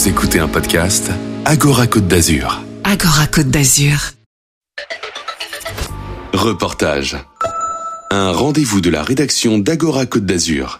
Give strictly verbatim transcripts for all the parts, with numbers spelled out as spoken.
Vous écoutez un podcast Agora Côte d'Azur. Agora Côte d'Azur. Reportage. Un rendez-vous de la rédaction d'Agora Côte d'Azur.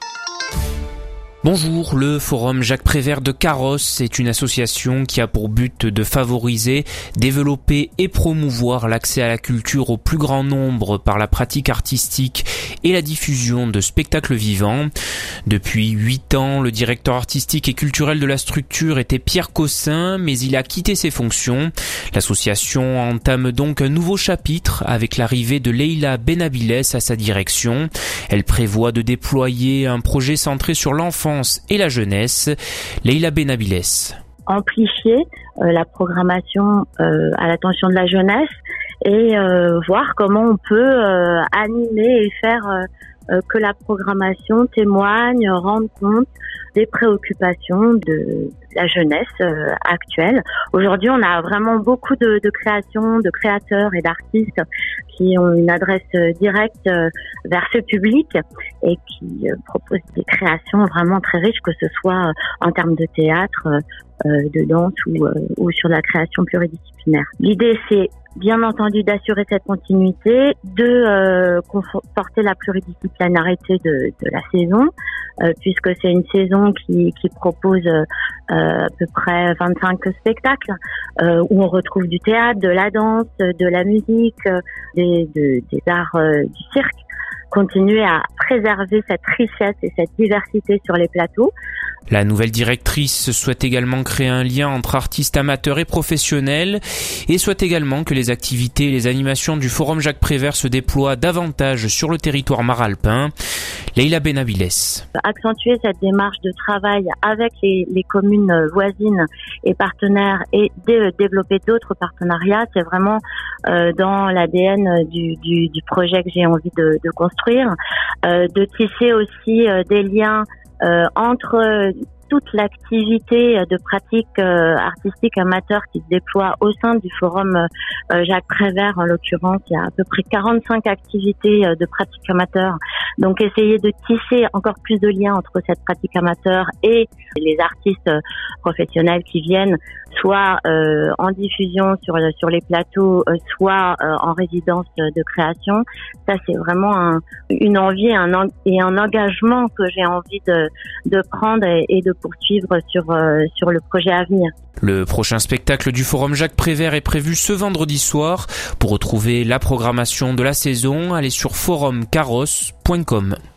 Bonjour, le Forum Jacques Prévert de Carros est une association qui a pour but de favoriser, développer et promouvoir l'accès à la culture au plus grand nombre par la pratique artistique et la diffusion de spectacles vivants. Depuis huit ans, le directeur artistique et culturel de la structure était Pierre Cossin, mais il a quitté ses fonctions. L'association entame donc un nouveau chapitre avec l'arrivée de Leïla Benabiles à sa direction. Elle prévoit de déployer un projet centré sur l'enfance et la jeunesse. Leïla Benabiles. Amplifier euh, la programmation euh, à l'attention de la jeunesse et euh, voir comment on peut euh, animer et faire euh, euh, que la programmation témoigne, rende compte des préoccupations de la jeunesse euh, actuelle. Aujourd'hui, on a vraiment beaucoup de, de créations, de créateurs et d'artistes qui ont une adresse euh, directe euh, vers ce public et qui euh, proposent des créations vraiment très riches, que ce soit euh, en termes de théâtre, euh, de danse ou, euh, ou sur la création pluridisciplinaire. L'idée, c'est bien entendu d'assurer cette continuité, de euh, conforter la pluridisciplinarité de, de la saison, euh, puisque c'est une saison qui, qui propose euh, à peu près vingt-cinq spectacles, euh, où on retrouve du théâtre, de la danse, de la musique, des, de, des arts euh, du cirque. Continuer à préserver cette richesse et cette diversité sur les plateaux. La nouvelle directrice souhaite également créer un lien entre artistes amateurs et professionnels et souhaite également que les activités et les animations du Forum Jacques Prévert se déploient davantage sur le territoire maralpin. Leïla Benabiles. Accentuer cette démarche de travail avec les, les communes voisines et partenaires et dé- développer d'autres partenariats, c'est vraiment euh, dans l'A D N du, du, du projet que j'ai envie de, de construire. Euh, de tisser aussi euh, des liens euh, entre euh, toute l'activité de pratique euh, artistique amateur qui se déploie au sein du Forum euh, Jacques Prévert. En l'occurrence, il y a à peu près quarante-cinq activités euh, de pratique amateur. Donc, essayer de tisser encore plus de liens entre cette pratique amateur et les artistes euh, professionnels qui viennent soit euh, en diffusion sur sur les plateaux, euh, soit euh, en résidence de création. Ça, c'est vraiment un, une envie un, et un engagement que j'ai envie de, de prendre et, et de poursuivre sur euh, sur le projet à venir. Le prochain spectacle du Forum Jacques Prévert est prévu ce vendredi soir. Pour retrouver la programmation de la saison, allez sur forum carros point com.